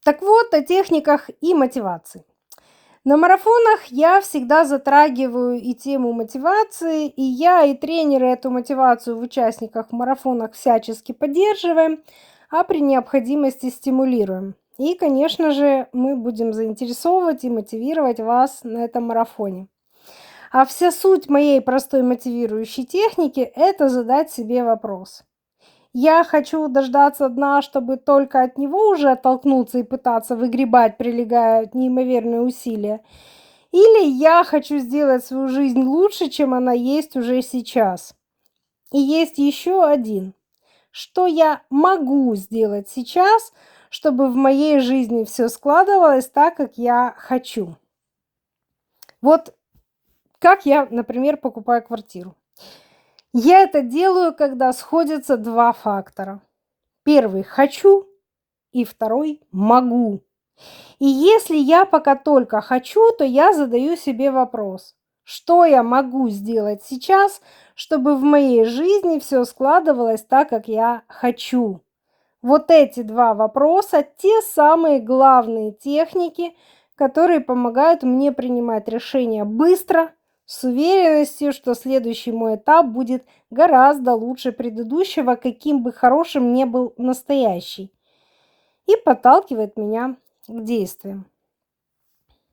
Так вот, о техниках и мотивации. На марафонах я всегда затрагиваю и тему мотивации, и я, и тренеры эту мотивацию в участниках марафонах всячески поддерживаем, а при необходимости стимулируем. И, конечно же, мы будем заинтересовывать и мотивировать вас на этом марафоне. А вся суть моей простой мотивирующей техники – это задать себе вопрос. Я хочу дождаться дна, чтобы только от него уже оттолкнуться и пытаться выгребать, прилагая неимоверные усилия. Или я хочу сделать свою жизнь лучше, чем она есть уже сейчас. И есть еще один. Что я могу сделать сейчас, чтобы в моей жизни все складывалось так, как я хочу. Вот как я, например, покупаю квартиру. Я это делаю, когда сходятся два фактора. Первый – хочу, и второй – могу. И если я пока только хочу, то я задаю себе вопрос, что я могу сделать сейчас, чтобы в моей жизни все складывалось так, как я хочу. Вот эти два вопроса – те самые главные техники, которые помогают мне принимать решения быстро, с уверенностью, что следующий мой этап будет гораздо лучше предыдущего, каким бы хорошим ни был настоящий, и подталкивает меня к действиям.